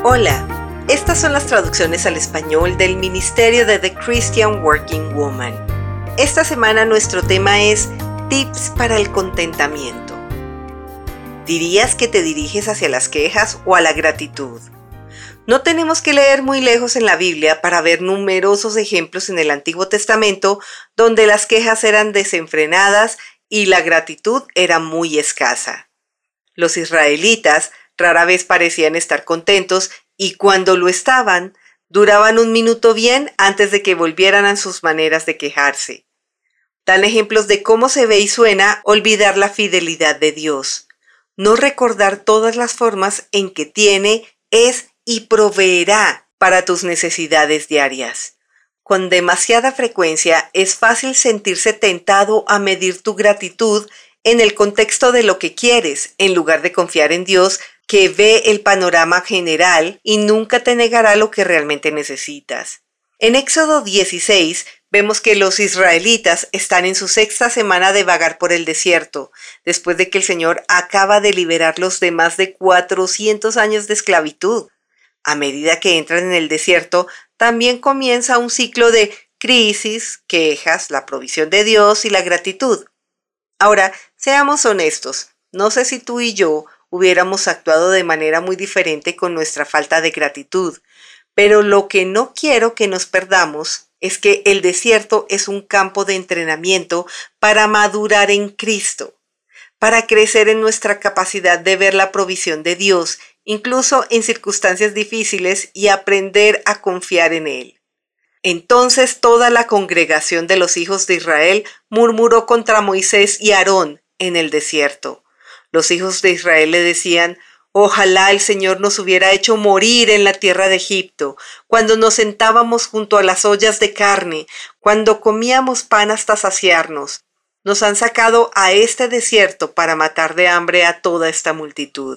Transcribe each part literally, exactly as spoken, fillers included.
Hola, estas son las traducciones al español del Ministerio de The Christian Working Woman. Esta semana nuestro tema es Tips para el contentamiento. ¿Dirías que te diriges hacia las quejas o a la gratitud? No tenemos que leer muy lejos en la Biblia para ver numerosos ejemplos en el Antiguo Testamento donde las quejas eran desenfrenadas y la gratitud era muy escasa. Los israelitas rara vez parecían estar contentos y cuando lo estaban, duraban un minuto bien antes de que volvieran a sus maneras de quejarse. Dan ejemplos de cómo se ve y suena olvidar la fidelidad de Dios, no recordar todas las formas en que tiene, es y proveerá para tus necesidades diarias. Con demasiada frecuencia es fácil sentirse tentado a medir tu gratitud en el contexto de lo que quieres, en lugar de confiar en Dios, que ve el panorama general y nunca te negará lo que realmente necesitas. En Éxodo dieciséis vemos que los israelitas están en su sexta semana de vagar por el desierto, después de que el Señor acaba de liberarlos de más de cuatrocientos años de esclavitud. A medida que entran en el desierto, también comienza un ciclo de crisis, quejas, la provisión de Dios y la gratitud. Ahora, seamos honestos, no sé si tú y yo hubiéramos actuado de manera muy diferente con nuestra falta de gratitud, pero lo que no quiero que nos perdamos es que el desierto es un campo de entrenamiento para madurar en Cristo, para crecer en nuestra capacidad de ver la provisión de Dios, incluso en circunstancias difíciles, y aprender a confiar en Él. Entonces toda la congregación de los hijos de Israel murmuró contra Moisés y Aarón en el desierto. Los hijos de Israel le decían: ojalá el Señor nos hubiera hecho morir en la tierra de Egipto, cuando nos sentábamos junto a las ollas de carne, cuando comíamos pan hasta saciarnos. Nos han sacado a este desierto para matar de hambre a toda esta multitud.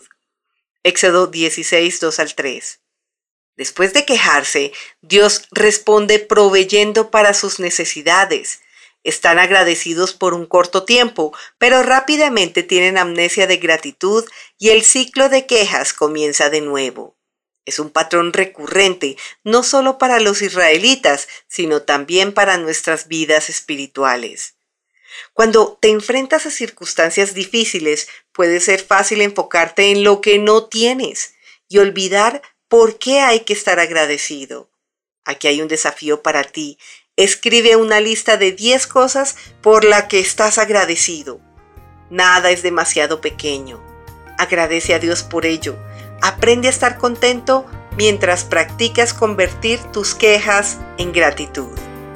Éxodo dieciséis, dos al tres. Después de quejarse, Dios responde proveyendo para sus necesidades. Están agradecidos por un corto tiempo, pero rápidamente tienen amnesia de gratitud y el ciclo de quejas comienza de nuevo. Es un patrón recurrente, no solo para los israelitas, sino también para nuestras vidas espirituales. Cuando te enfrentas a circunstancias difíciles, puede ser fácil enfocarte en lo que no tienes y olvidar por qué hay que estar agradecido. Aquí hay un desafío para ti. Escribe una lista de diez cosas por las que estás agradecido. Nada es demasiado pequeño. Agradece a Dios por ello. Aprende a estar contento mientras practicas convertir tus quejas en gratitud.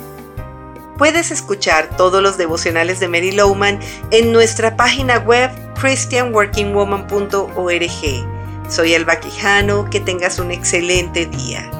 Puedes escuchar todos los devocionales de Mary Lowman en nuestra página web christian working woman punto org. Soy Alba Quijano, que tengas un excelente día.